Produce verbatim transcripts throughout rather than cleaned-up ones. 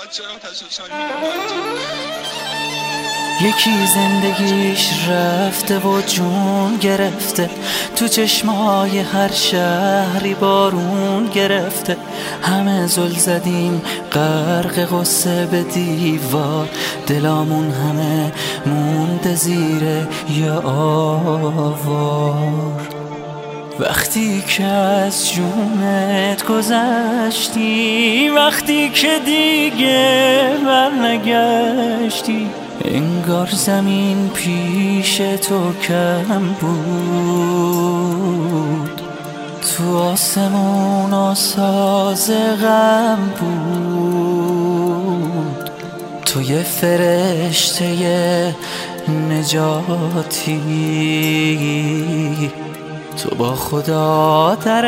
یکی زندگیش رفته و جون گرفته، تو چشمای هر شهری بارون گرفته. همه زل زدیم غرق غصه به دیوار، دلامون همه مونده زیر یه آوار. وقتی که از جونت گذشتی، وقتی که دیگه برنگشتی، انگار زمین پیش تو کم بود، تو آسمون آساز غم بود. تو یه فرشته نجاتی، تو با خدا در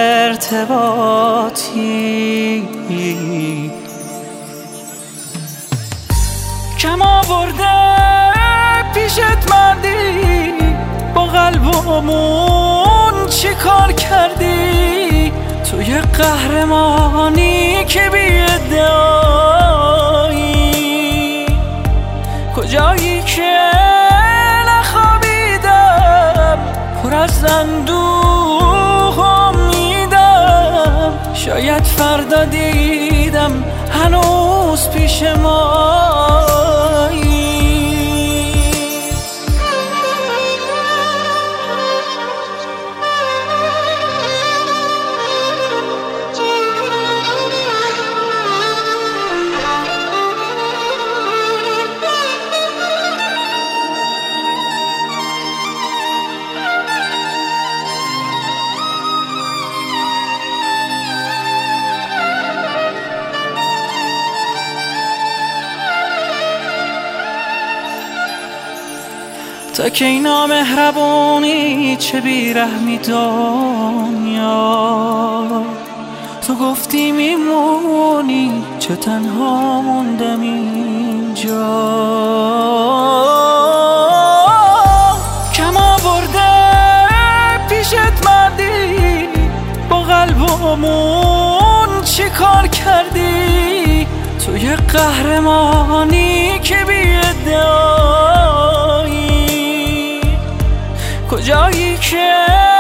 ارتباطی. کم آورده پیشت مردی، با قلبمون چی کار کردی؟ تو یه قهرمانی که بی ادعایی، کجایی که نخوابیدم پر از اندوه امیدم، شاید فردا دیدم هنوز پیش مایی. تا که اینا مهربونی چه بیرحمی دنیا، تو گفتی میمونی چه تنها موندم اینجا. کم آورده پیشت مردی، با قلبمون چی کار کردی؟ تو یه قهرمانی که بی ادعایی، کجایی که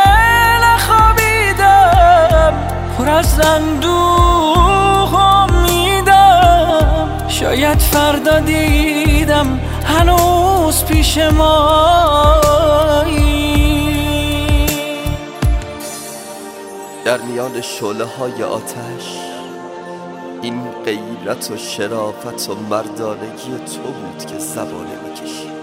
نخوابیدم پر از اندوه امیدم، شاید فردا دیدم هنوز پیش مایی. در میان شعله های آتش این غیرت و شرافت و مردانگی تو بود که زبانه میکشی.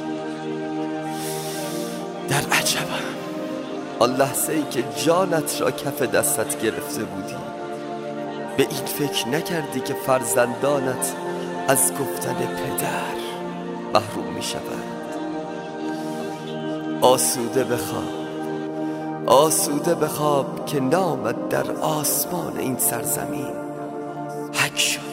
در عجبم آن لحظه ای که جانت را کف دستت گرفته بودی، به این فکر نکردی که فرزندانت از گفتن پدر محروم می شوند. آسوده بخواب، آسوده بخواب که نامت در آسمان این سرزمین حک شد.